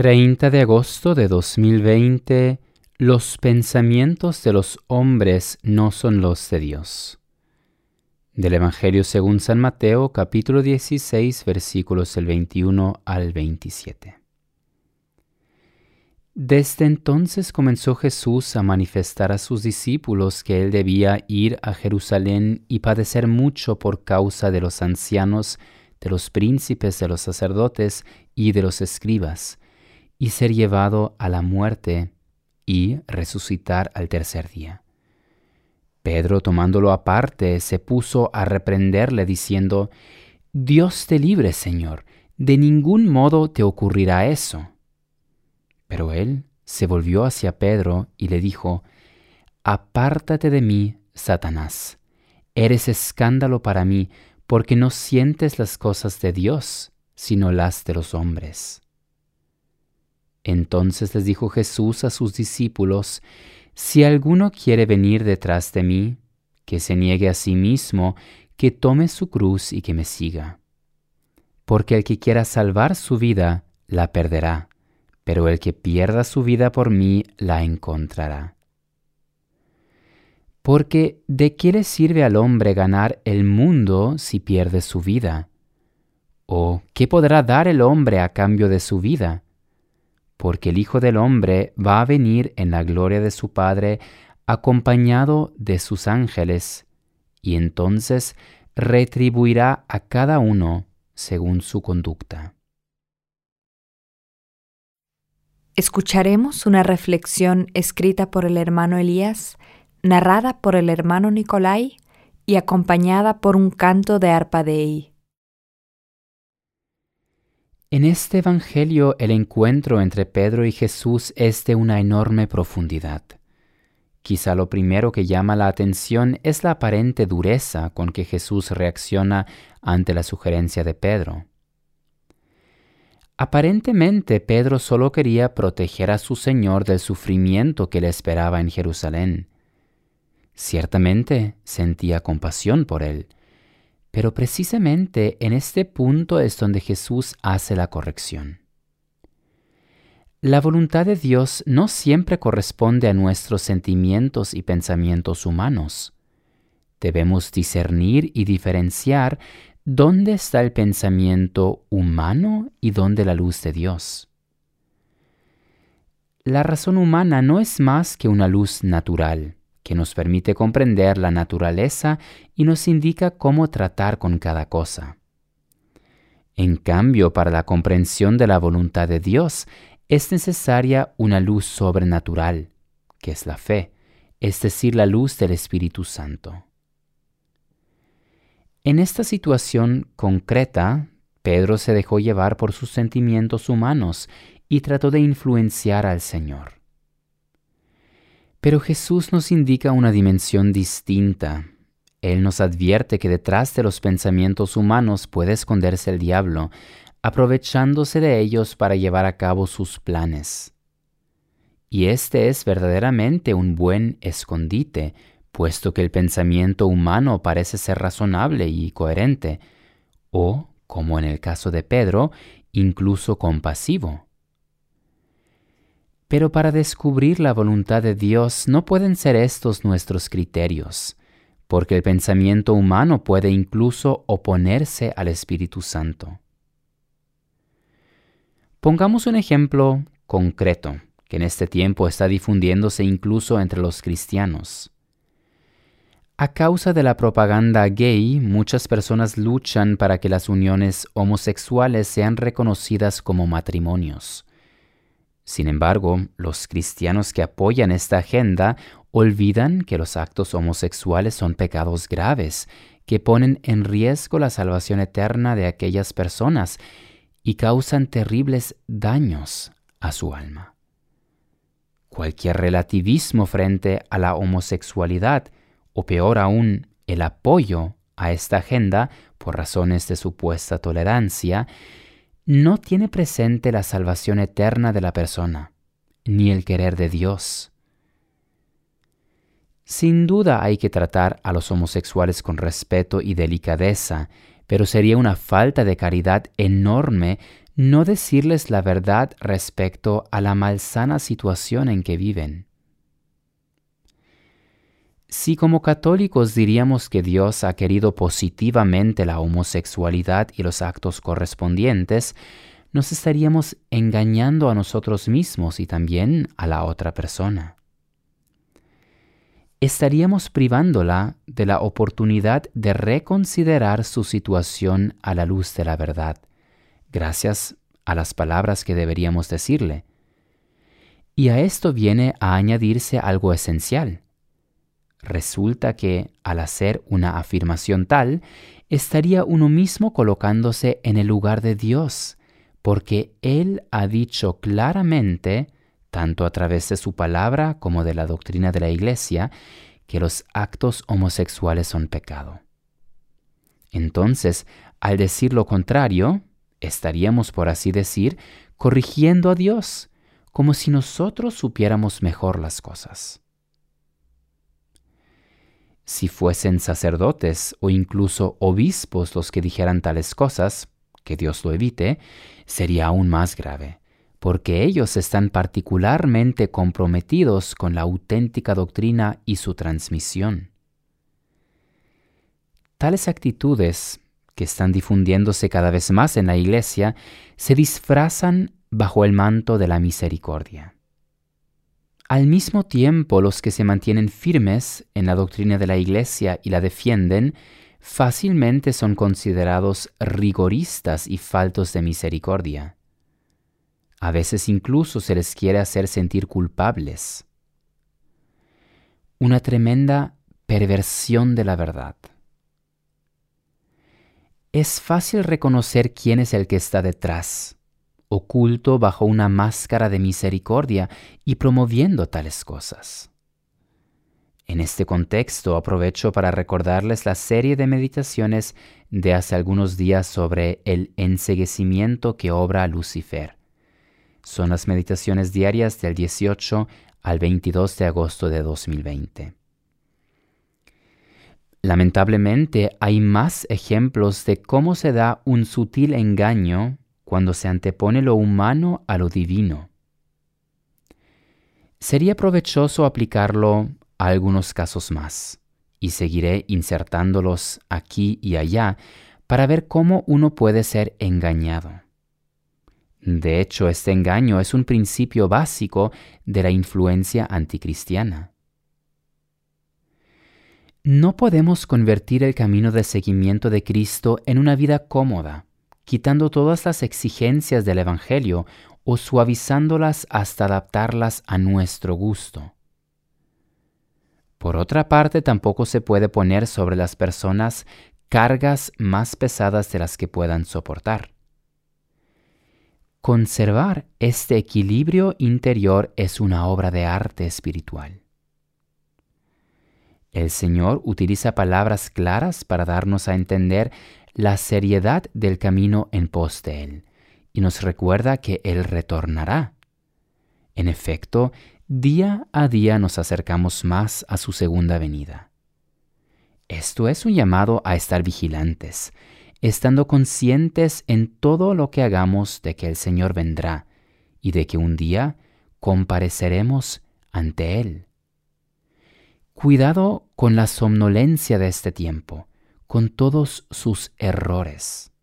30 de agosto de 2020. Los pensamientos de los hombres no son los de Dios. Del Evangelio según San Mateo, capítulo 16, versículos del 21 al 27. Desde entonces comenzó Jesús a manifestar a sus discípulos que él debía ir a Jerusalén y padecer mucho por causa de los ancianos, de los príncipes, de los sacerdotes y de los escribas, y ser llevado a la muerte y resucitar al tercer día. Pedro, tomándolo aparte, se puso a reprenderle diciendo: «Dios te libre, Señor, de ningún modo te ocurrirá eso». Pero él se volvió hacia Pedro y le dijo: «Apártate de mí, Satanás. Eres escándalo para mí, porque no sientes las cosas de Dios, sino las de los hombres». Entonces les dijo Jesús a sus discípulos: «Si alguno quiere venir detrás de mí, que se niegue a sí mismo, que tome su cruz y que me siga. Porque el que quiera salvar su vida, la perderá, pero el que pierda su vida por mí, la encontrará. Porque ¿de qué le sirve al hombre ganar el mundo si pierde su vida? ¿O qué podrá dar el hombre a cambio de su vida? Porque el Hijo del Hombre va a venir en la gloria de su Padre, acompañado de sus ángeles, y entonces retribuirá a cada uno según su conducta». Escucharemos una reflexión escrita por el hermano Elías, narrada por el hermano Nicolai y acompañada por un canto de arpa Dei. En este Evangelio el encuentro entre Pedro y Jesús es de una enorme profundidad. Quizá lo primero que llama la atención es la aparente dureza con que Jesús reacciona ante la sugerencia de Pedro. Aparentemente Pedro solo quería proteger a su Señor del sufrimiento que le esperaba en Jerusalén. Ciertamente sentía compasión por él, pero precisamente en este punto es donde Jesús hace la corrección. La voluntad de Dios no siempre corresponde a nuestros sentimientos y pensamientos humanos. Debemos discernir y diferenciar dónde está el pensamiento humano y dónde la luz de Dios. La razón humana no es más que una luz natural, que nos permite comprender la naturaleza y nos indica cómo tratar con cada cosa. En cambio, para la comprensión de la voluntad de Dios, es necesaria una luz sobrenatural, que es la fe, es decir, la luz del Espíritu Santo. En esta situación concreta, Pedro se dejó llevar por sus sentimientos humanos y trató de influenciar al Señor. Pero Jesús nos indica una dimensión distinta. Él nos advierte que detrás de los pensamientos humanos puede esconderse el diablo, aprovechándose de ellos para llevar a cabo sus planes. Y este es verdaderamente un buen escondite, puesto que el pensamiento humano parece ser razonable y coherente, o, como en el caso de Pedro, incluso compasivo. Pero para descubrir la voluntad de Dios no pueden ser estos nuestros criterios, porque el pensamiento humano puede incluso oponerse al Espíritu Santo. Pongamos un ejemplo concreto, que en este tiempo está difundiéndose incluso entre los cristianos. A causa de la propaganda gay, muchas personas luchan para que las uniones homosexuales sean reconocidas como matrimonios. Sin embargo, los cristianos que apoyan esta agenda olvidan que los actos homosexuales son pecados graves que ponen en riesgo la salvación eterna de aquellas personas y causan terribles daños a su alma. Cualquier relativismo frente a la homosexualidad, o peor aún, el apoyo a esta agenda por razones de supuesta tolerancia, no tiene presente la salvación eterna de la persona, ni el querer de Dios. Sin duda hay que tratar a los homosexuales con respeto y delicadeza, pero sería una falta de caridad enorme no decirles la verdad respecto a la malsana situación en que viven. Si como católicos diríamos que Dios ha querido positivamente la homosexualidad y los actos correspondientes, nos estaríamos engañando a nosotros mismos y también a la otra persona. Estaríamos privándola de la oportunidad de reconsiderar su situación a la luz de la verdad, gracias a las palabras que deberíamos decirle. Y a esto viene a añadirse algo esencial. Resulta que, al hacer una afirmación tal, estaría uno mismo colocándose en el lugar de Dios, porque Él ha dicho claramente, tanto a través de su palabra como de la doctrina de la Iglesia, que los actos homosexuales son pecado. Entonces, al decir lo contrario, estaríamos, por así decir, corrigiendo a Dios, como si nosotros supiéramos mejor las cosas. Si fuesen sacerdotes o incluso obispos los que dijeran tales cosas, que Dios lo evite, sería aún más grave, porque ellos están particularmente comprometidos con la auténtica doctrina y su transmisión. Tales actitudes, que están difundiéndose cada vez más en la Iglesia, se disfrazan bajo el manto de la misericordia. Al mismo tiempo, los que se mantienen firmes en la doctrina de la Iglesia y la defienden, fácilmente son considerados rigoristas y faltos de misericordia. A veces incluso se les quiere hacer sentir culpables. Una tremenda perversión de la verdad. Es fácil reconocer quién es el que está detrás, oculto bajo una máscara de misericordia y promoviendo tales cosas. En este contexto aprovecho para recordarles la serie de meditaciones de hace algunos días sobre el enceguecimiento que obra Lucifer. Son las meditaciones diarias del 18 al 22 de agosto de 2020. Lamentablemente hay más ejemplos de cómo se da un sutil engaño cuando se antepone lo humano a lo divino. Sería provechoso aplicarlo a algunos casos más, y seguiré insertándolos aquí y allá para ver cómo uno puede ser engañado. De hecho, este engaño es un principio básico de la influencia anticristiana. No podemos convertir el camino de seguimiento de Cristo en una vida cómoda, quitando todas las exigencias del Evangelio o suavizándolas hasta adaptarlas a nuestro gusto. Por otra parte, tampoco se puede poner sobre las personas cargas más pesadas de las que puedan soportar. Conservar este equilibrio interior es una obra de arte espiritual. El Señor utiliza palabras claras para darnos a entender la seriedad del camino en pos de Él, y nos recuerda que Él retornará. En efecto, día a día nos acercamos más a su segunda venida. Esto es un llamado a estar vigilantes, estando conscientes en todo lo que hagamos de que el Señor vendrá y de que un día compareceremos ante Él. Cuidado con la somnolencia de este tiempo, con todos sus errores.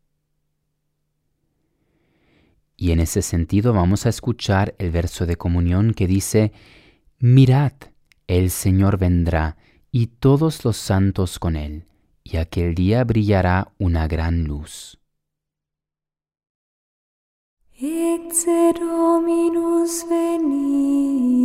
Y en ese sentido vamos a escuchar el verso de comunión que dice: «Mirad, el Señor vendrá, y todos los santos con Él, y aquel día brillará una gran luz». Ecce Dominus veni.